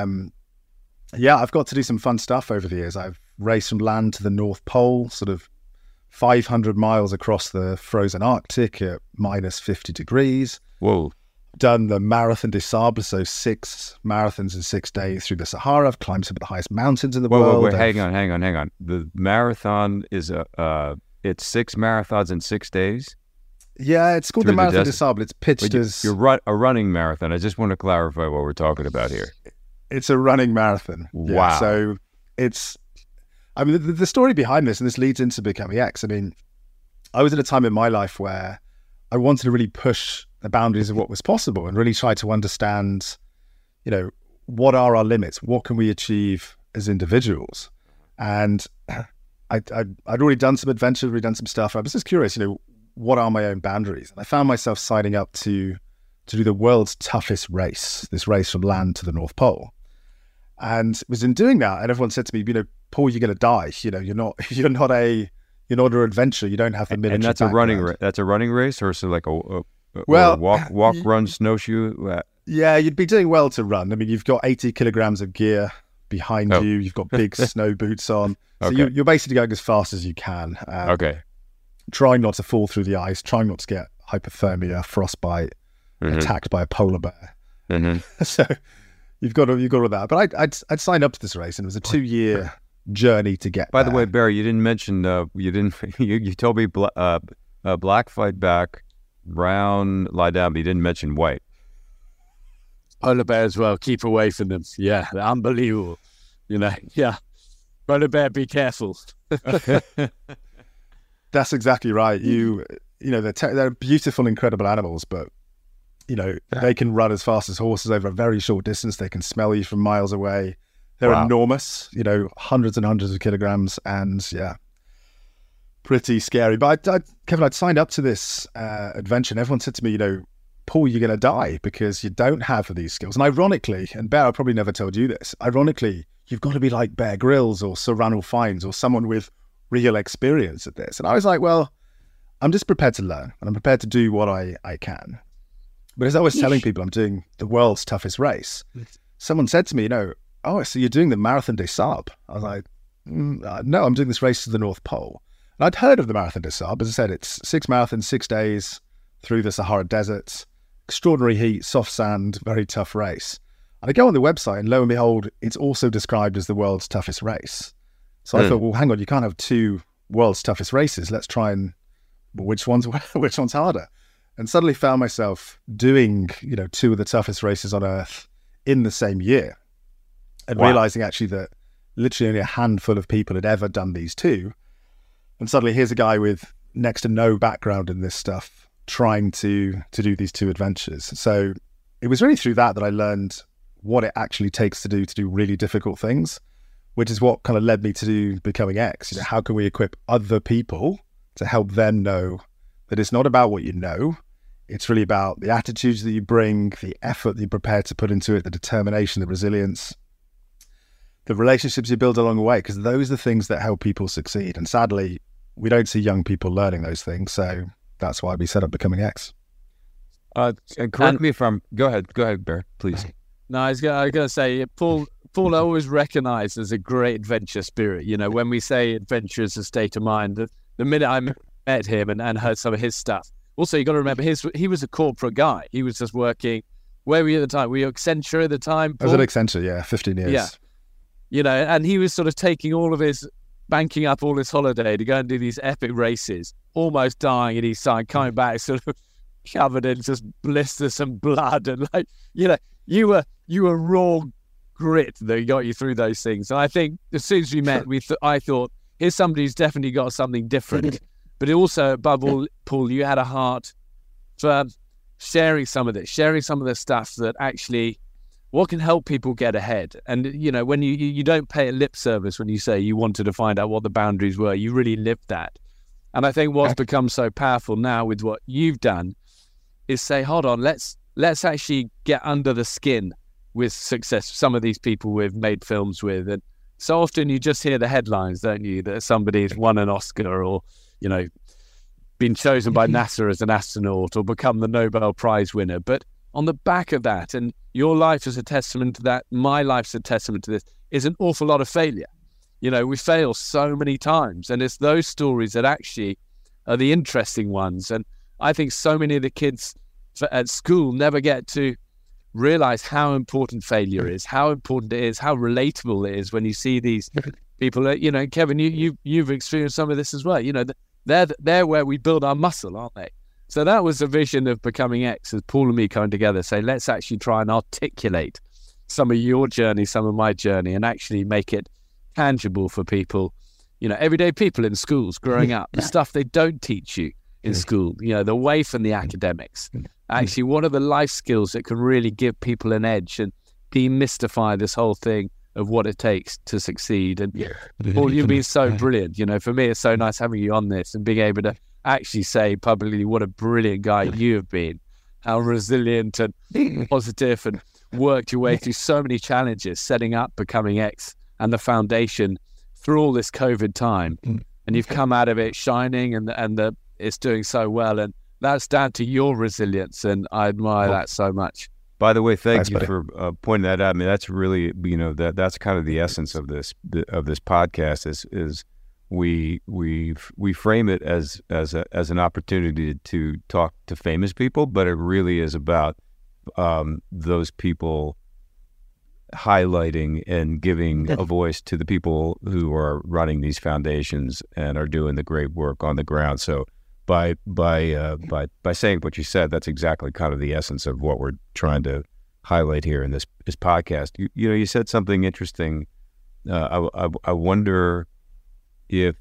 I've got to do some fun stuff over the years. I've raced from land to the North Pole, sort of 500 miles across the frozen Arctic at minus 50 degrees. Whoa. Done the Marathon des Sables, so 6 marathons in 6 days through the Sahara. I've climbed some of the highest mountains in the world. Wait, hang on. The marathon is it's 6 marathons in 6 days? Yeah, it's called the Marathon des Sables. It's pitched as... You're a running marathon. I just want to clarify what we're talking about here. It's a running marathon. Wow. Yeah, so it's... the story behind this, and this leads into Becoming X. I was at a time in my life where I wanted to really push the boundaries of what was possible and really try to understand, what are our limits? What can we achieve as individuals? And I'd already done some adventure, already done some stuff. I was just curious, what are my own boundaries? And I found myself signing up to do the world's toughest race, this race from land to the North Pole. And it was in doing that, and everyone said to me, Paul, you're going to die. You're not an adventurer. You don't have the military. And that's background. That's a running race, or so like a walk, run, snowshoe. Yeah, you'd be doing well to run. You've got 80 kilograms of gear behind you. You've got big snow boots on. So you're basically going as fast as you can. Trying not to fall through the ice, trying not to get hypothermia, frostbite, attacked by a polar bear. So you've got all that. But I'd signed up to this race, and it was a 2-year journey to get By there. the way, Barry, you didn't mention, you told me black fight back, brown lie down, but you didn't mention white. Polar bear as well. Keep away from them. Yeah, they're unbelievable. Yeah. Polar bear, be careful. That's exactly right. They're beautiful, incredible animals, but they can run as fast as horses over a very short distance. They can smell you from miles away. They're enormous, hundreds and hundreds of kilograms, and pretty scary. But Kevin, I'd signed up to this adventure, and everyone said to me, Paul, you're going to die because you don't have these skills. And ironically, and Bear, I probably never told you this, ironically, you've got to be like Bear Grylls or Sir Ranulph Fiennes or someone with real experience at this. And I was like, well, I'm just prepared to learn, and I'm prepared to do what I can. But as I was telling people I'm doing the world's toughest race, someone said to me, oh, so you're doing the Marathon des Sables? I was like, no, I'm doing this race to the North Pole. And I'd heard of the Marathon des Sables. As I said, it's 6 marathons, 6 days through the Sahara Desert, extraordinary heat, soft sand, very tough race. And I go on the website, and lo and behold, it's also described as the world's toughest race. So I thought, well, hang on, you can't have 2 world's toughest races. Let's try and, which one's harder? And suddenly found myself doing, 2 of the toughest races on Earth in the same year. And realizing actually that literally only a handful of people had ever done these 2. And suddenly here's a guy with next to no background in this stuff trying to do these 2 adventures. So it was really through that I learned what it actually takes to do really difficult things, which is what kind of led me to do Becoming X. How can we equip other people to help them know that it's not about what you know, it's really about the attitudes that you bring, the effort that you're prepared to put into it, the determination, the resilience, the relationships you build along the way, because those are the things that help people succeed. And sadly, we don't see young people learning those things. So that's why we set up Becoming X. Correct me if I'm... Go ahead, Bear, please. No, I was going to say, Paul I always recognized as a great adventure spirit. When we say adventure is a state of mind, the minute I met him and heard some of his stuff. Also, you got to remember, he was a corporate guy. He was just working. Where were you at the time? Were you Accenture at the time, Paul? I was at Accenture, 15 years. Yeah. And he was sort of taking banking up all his holiday to go and do these epic races, almost dying at each side, coming back sort of covered in just blisters and blood. And you were raw grit that got you through those things. And I think as soon as we met, I thought, here's somebody who's definitely got something different. But also, above all, Paul, you had a heart for sharing some of the stuff that actually, what can help people get ahead. And, when you don't pay a lip service when you say you wanted to find out what the boundaries were, you really lived that. And I think what's become so powerful now with what you've done is say, hold on, let's actually get under the skin with success. Some of these people we've made films with. And so often you just hear the headlines, don't you, that somebody's won an Oscar or, been chosen by NASA as an astronaut or become the Nobel Prize winner. But on the back of that, and your life is a testament to that, my life's a testament to this, is an awful lot of failure. We fail so many times, and it's those stories that actually are the interesting ones. And I think so many of the kids at school never get to realize how important failure is, how important it is, how relatable it is when you see these people. Kevin, you've experienced some of this as well. They're where we build our muscle, aren't they? So that was the vision of Becoming X, as Paul and me coming together, say, let's actually try and articulate some of your journey, some of my journey, and actually make it tangible for people, everyday people in schools growing up, the stuff they don't teach you in school, the away from the academics. Actually, what are the life skills that can really give people an edge and demystify this whole thing of what it takes to succeed? And Paul, you've been so brilliant. For me, it's so nice having you on this and being able to actually say publicly what a brilliant guy you have been, how resilient and positive, and worked your way through so many challenges, setting up Becoming X and the foundation through all this COVID time. And you've come out of it shining, and it's doing so well. And that's down to your resilience, and I admire that so much. By the way, thanks you for pointing that out. I mean, that's really, that's kind of the essence of this podcast is we frame it as an opportunity to talk to famous people, but it really is about those people highlighting and giving a voice to the people who are running these foundations and are doing the great work on the ground. So by saying what you said, that's exactly kind of the essence of what we're trying to highlight here in this podcast. You said something interesting. I wonder if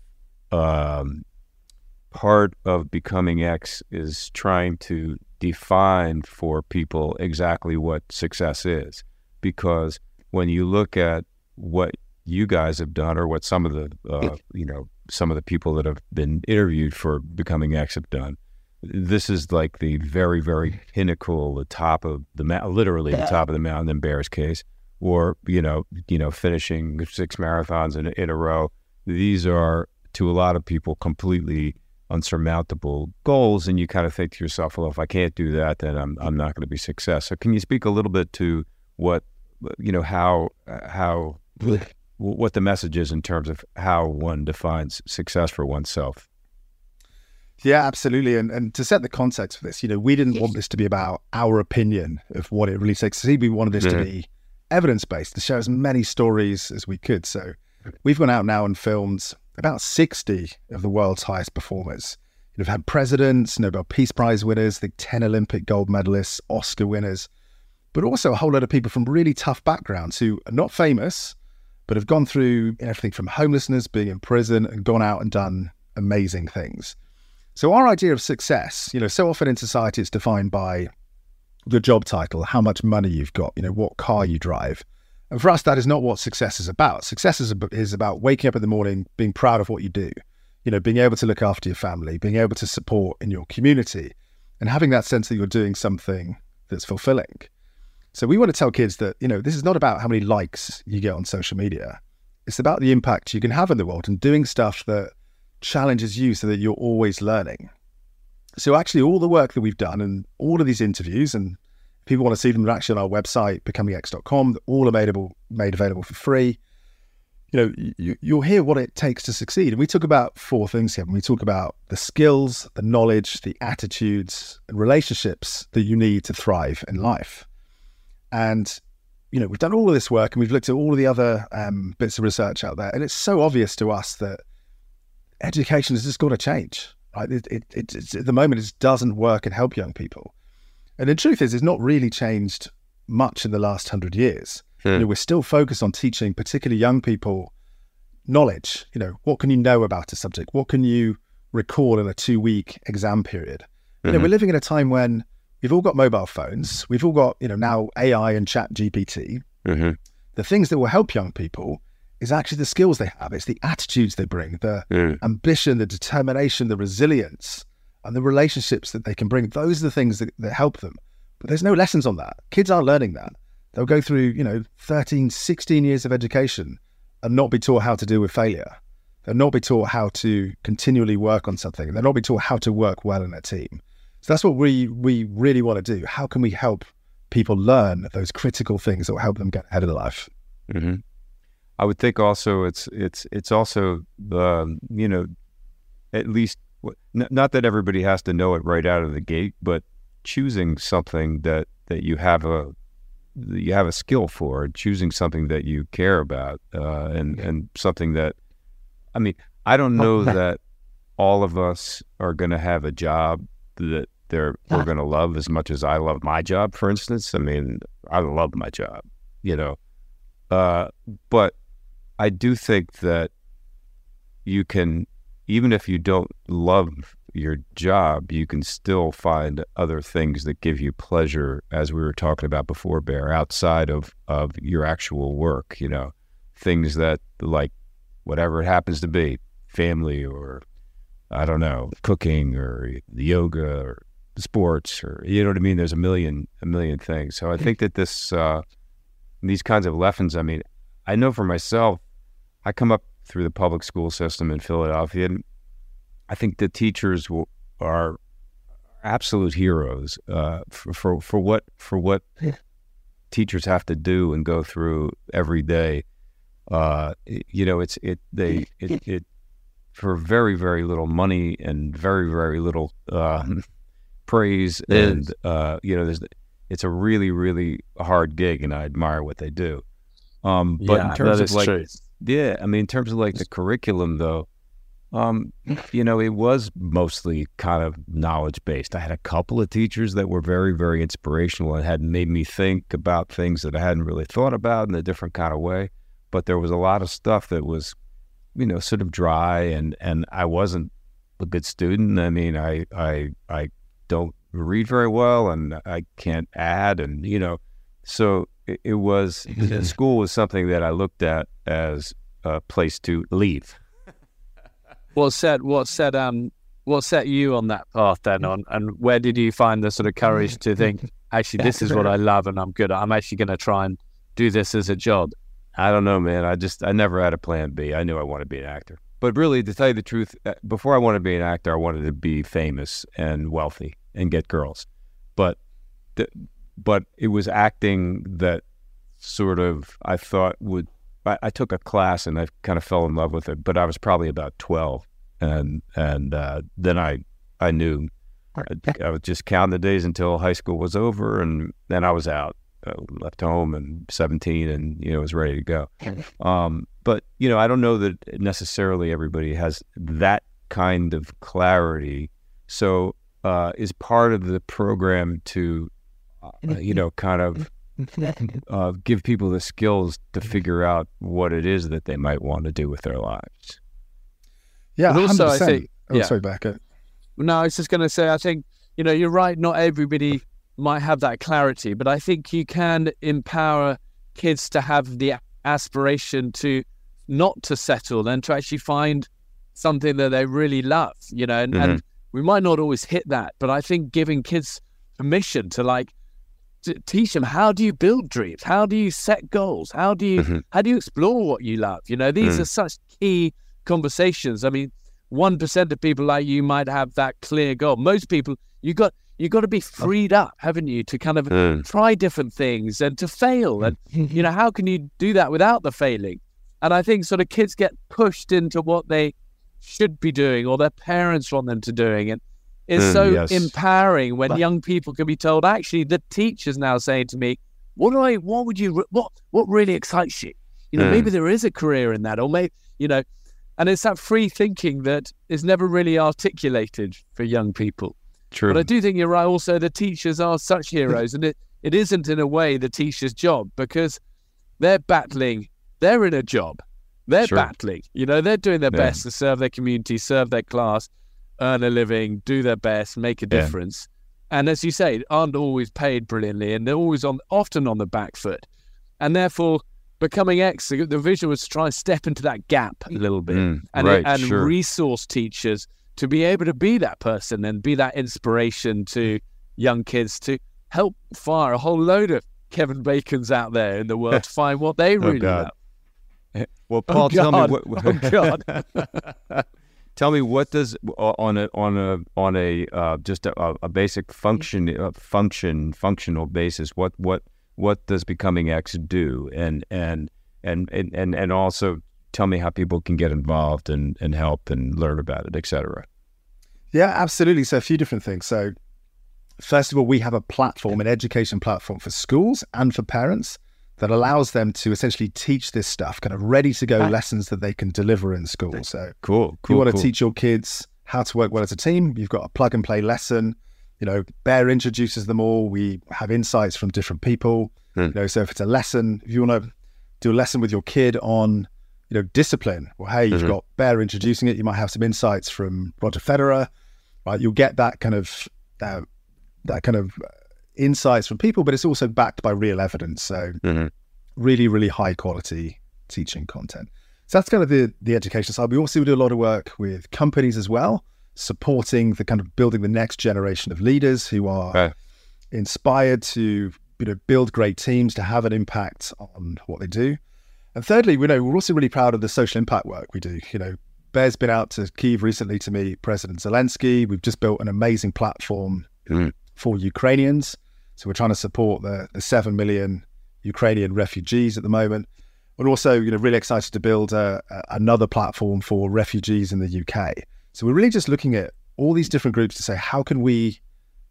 part of Becoming X is trying to define for people exactly what success is. Because when you look at what you guys have done, or what some of the some of the people that have been interviewed for Becoming X have done, this is like the very, very pinnacle, the top of the literally the top of the mountain in Bear's case, or finishing 6 marathons in a row. These are, to a lot of people, completely unsurmountable goals, and you kind of think to yourself, well, if I can't do that, then I'm not going to be success. So can you speak a little bit to what what the message is in terms of how one defines success for oneself? Yeah, absolutely. And to set the context for this, we didn't want this to be about our opinion of what it really takes to succeed. We wanted this to be evidence-based, to share as many stories as we could. So we've gone out now and filmed about 60 of the world's highest performers. We've had presidents, Nobel Peace Prize winners, the 10 Olympic gold medalists, Oscar winners, but also a whole lot of people from really tough backgrounds who are not famous, but have gone through everything from homelessness, being in prison, and gone out and done amazing things. So our idea of success, so often in society it's defined by the job title, how much money you've got, what car you drive. And for us, that is not what success is about. Success is about waking up in the morning, being proud of what you do, being able to look after your family, being able to support in your community, and having that sense that you're doing something that's fulfilling. So we want to tell kids that, this is not about how many likes you get on social media. It's about the impact you can have in the world and doing stuff that challenges you so that you're always learning. So actually all the work that we've done and all of these interviews, and if people want to see them, they're actually on our website, becomingx.com, all made available for free. You'll hear what it takes to succeed. And we talk about 4 things here. We talk about the skills, the knowledge, the attitudes, and relationships that you need to thrive in life. And, we've done all of this work and we've looked at all of the other bits of research out there. And it's so obvious to us that education has just got to change. Right? It's at the moment, it doesn't work and help young people. And the truth is, it's not really changed much in the last 100 years. We're still focused on teaching, particularly young people, knowledge. What can you know about a subject? What can you recall in a 2-week exam period? We're living in a time when we've all got mobile phones. We've all got, now AI and Chat GPT. The things that will help young people is actually the skills they have. It's the attitudes they bring, the ambition, the determination, the resilience, and the relationships that they can bring. Those are the things that help them. But there's no lessons on that. Kids aren't learning that. They'll go through, 13, 16 years of education and not be taught how to deal with failure. They'll not be taught how to continually work on something. They'll not be taught how to work well in a team. So that's what we really want to do. How can we help people learn those critical things that will help them get ahead of life? I would think also it's also the, at least, not that everybody has to know it right out of the gate, but choosing something that you have a skill for, choosing something that you care about, and something that, I don't know that all of us are going to have a job that we're going to love as much as I love my job, for instance. I love my job, but I do think that you can, even if you don't love your job, you can still find other things that give you pleasure, as we were talking about before, Bear, outside of your actual work, things that, like, whatever it happens to be, family, or I don't know, cooking, or yoga, or sports, or there's a million things. So I think that these kinds of lessons, I know for myself, I come up through the public school system in Philadelphia, and I think the teachers are absolute heroes for what teachers have to do and go through every day. It for very, very little money and very, very little praise, and it's a really, really hard gig, and I admire what they do. But in terms of like, I mean, in terms of like the curriculum though, it was mostly kind of knowledge based. I had a couple of teachers that were very, very inspirational and had made me think about things that I hadn't really thought about in a different kind of way. But there was a lot of stuff that was, sort of dry, and I wasn't a good student. I mean, I don't read very well, and I can't add, and so it was school was something that I looked at as a place to leave. What set you on that path then, and where did you find the sort of courage to think, actually, this is what I love and I'm good at. I'm actually going to try and do this as a job? I don't know, man. I never had a plan B. I knew I wanted to be an actor. But really, to tell you the truth, before I wanted to be an actor, I wanted to be famous and wealthy and get girls. But it was acting that sort of I thought I took a class and I kind of fell in love with it, but I was probably about 12. And then I knew I was just counting the days until high school was over, and then I was out, left home and 17, and was ready to go. But I don't know that necessarily everybody has that kind of clarity. So is part of the program to kind of give people the skills to figure out what it is that they might want to do with their lives. Yeah, but also 100%. I think, Sorry, Becca. No, I was just going to say, I think, you're right. Not everybody might have that clarity, but I think you can empower kids to have the aspiration to not to settle and to actually find something that they really love, and we might not always hit that, but I think giving kids permission to teach them, how do you build dreams? How do you set goals? How do you explore what you love? These are such key conversations. I mean, 1% of people like you might have that clear goal. Most people, you got to be freed up, haven't you, to kind of try different things and to fail. And how can you do that without the failing? And I think sort of kids get pushed into what they should be doing or their parents want them to doing, and it's so empowering when young people can be told, actually, the teacher's now saying to me, what really excites you? Maybe there is a career in that, or maybe and it's that free thinking that is never really articulated for young people. True. But I do think you're right. Also, the teachers are such heroes, and it isn't in a way the teacher's job, because they're battling. They're in a job. They're battling. They're doing their best to serve their community, serve their class, earn a living, do their best, make a difference. And as you say, aren't always paid brilliantly, and they're always often on the back foot. And therefore, becoming X, the vision was to try and step into that gap a little bit and resource teachers to be able to be that person and be that inspiration to young kids to help fire a whole load of Kevin Bacons out there in the world to find what they really love. Well, Paul, tell me what. Oh God! Tell me, what does on a just a basic functional basis? What does Becoming X do? And also tell me how people can get involved and help and learn about it, etc. Yeah, absolutely. So a few different things. So first of all, we have a platform, an education platform for schools and for parents that allows them to essentially teach this stuff, kind of ready to go lessons that they can deliver in school. So cool. If you want to teach your kids how to work well as a team, you've got a plug and play lesson. Bear introduces them all. We have insights from different people. So if it's a lesson, if you want to do a lesson with your kid on, discipline, well, hey, you've got Bear introducing it. You might have some insights from Roger Federer, right? You'll get that kind of insights from people, but it's also backed by real evidence. So really, really high quality teaching content. So that's kind of the education side. We also do a lot of work with companies as well, supporting the kind of building the next generation of leaders who are inspired to build great teams, to have an impact on what they do. And thirdly, we're also really proud of the social impact work we do. Bear's been out to Kyiv recently to meet President Zelensky. We've just built an amazing platform for Ukrainians. So we're trying to support the 7 million Ukrainian refugees at the moment. We're also, really excited to build another platform for refugees in the UK. So we're really just looking at all these different groups to say, how can we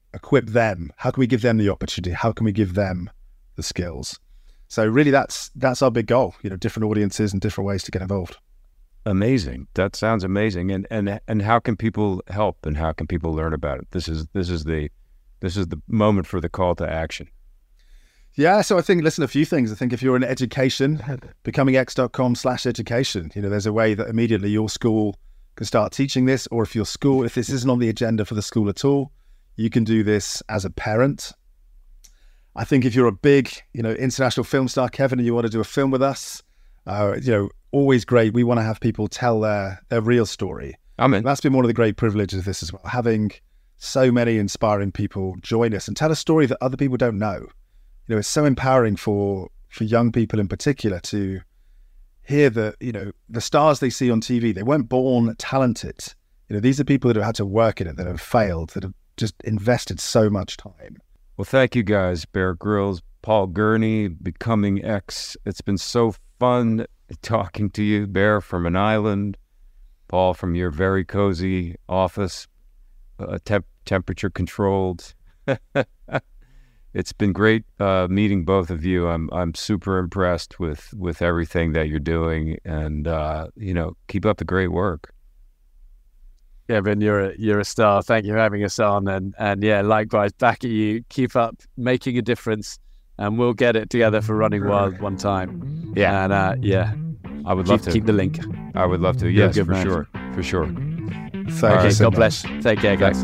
equip them? How can we give them the opportunity? How can we give them the skills? So really that's our big goal, different audiences and different ways to get involved. Amazing. That sounds amazing. And how can people help and how can people learn about it? This is the moment for the call to action. Yeah, so I think, listen, a few things. I think if you're in education, becomingx.com/education, there's a way that immediately your school can start teaching this, or if this isn't on the agenda for the school at all, you can do this as a parent. I think if you're a big, international film star, Kevin, and you want to do a film with us, always great. We want to have people tell their real story. Amen. That's been one of the great privileges of this as well, having so many inspiring people join us and tell a story that other people don't know. It's so empowering for young people in particular to hear that, the stars they see on TV, they weren't born talented. These are people that have had to work in it, that have failed, that have just invested so much time. Well, thank you guys, Bear Grylls, Paul Gurney, Becoming X. It's been so fun talking to you, Bear from an island, Paul from your very cozy office, temperature controlled. It's been great meeting both of you. I'm super impressed with everything that you're doing, and keep up the great work. Kevin, you're a star. Thank you for having us on, and yeah, likewise, back at you. Keep up making a difference, and we'll get it together for Running Wild one time. Yeah, and I would love to keep the link. I would love to. Yes, for sure. Thank you so God much. bless. Take care, guys.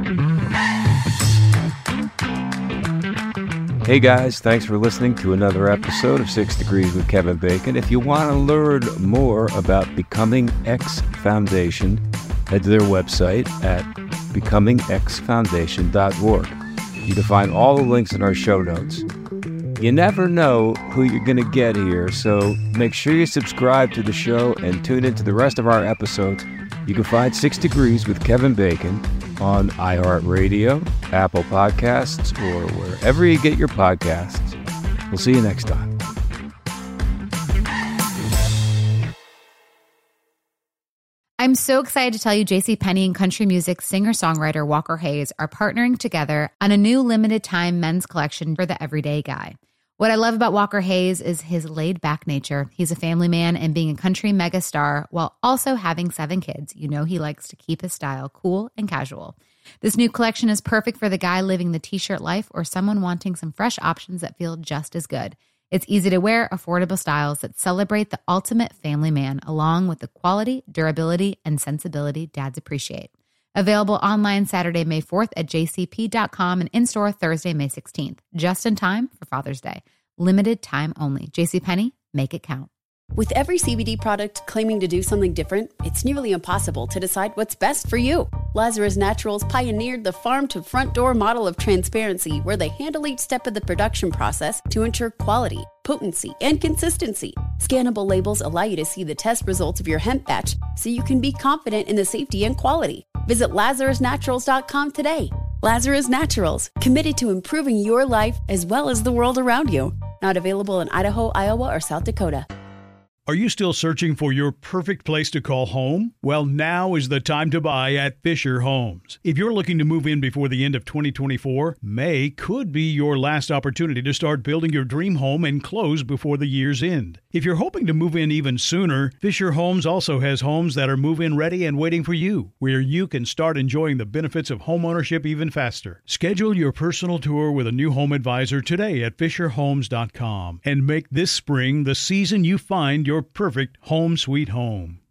Hey guys, thanks for listening to another episode of 6 Degrees with Kevin Bacon. If you want to learn more about Becoming X Foundation, head to their website at becomingxfoundation.org. You can find all the links in our show notes. You never know who you're going to get here, so make sure you subscribe to the show and tune into the rest of our episodes. You can find 6 Degrees with Kevin Bacon on iHeartRadio, Apple Podcasts, or wherever you get your podcasts. We'll see you next time. I'm so excited to tell you JCPenney and country music singer-songwriter Walker Hayes are partnering together on a new limited-time men's collection for the everyday guy. What I love about Walker Hayes is his laid-back nature. He's a family man, and being a country megastar while also having 7 kids, he likes to keep his style cool and casual. This new collection is perfect for the guy living the t-shirt life or someone wanting some fresh options that feel just as good. It's easy to wear, affordable styles that celebrate the ultimate family man, along with the quality, durability, and sensibility dads appreciate. Available online Saturday, May 4th at jcp.com and in-store Thursday, May 16th. Just in time for Father's Day. Limited time only. JCPenney, make it count. With every CBD product claiming to do something different, it's nearly impossible to decide what's best for you. Lazarus Naturals pioneered the farm-to-front-door model of transparency, where they handle each step of the production process to ensure quality, potency, and consistency. Scannable labels allow you to see the test results of your hemp batch, so you can be confident in the safety and quality. Visit LazarusNaturals.com today. Lazarus Naturals, committed to improving your life as well as the world around you. Not available in Idaho, Iowa, or South Dakota. Are you still searching for your perfect place to call home? Well, now is the time to buy at Fisher Homes. If you're looking to move in before the end of 2024, May could be your last opportunity to start building your dream home and close before the year's end. If you're hoping to move in even sooner, Fisher Homes also has homes that are move-in ready and waiting for you, where you can start enjoying the benefits of homeownership even faster. Schedule your personal tour with a new home advisor today at FisherHomes.com and make this spring the season you find your perfect home sweet home.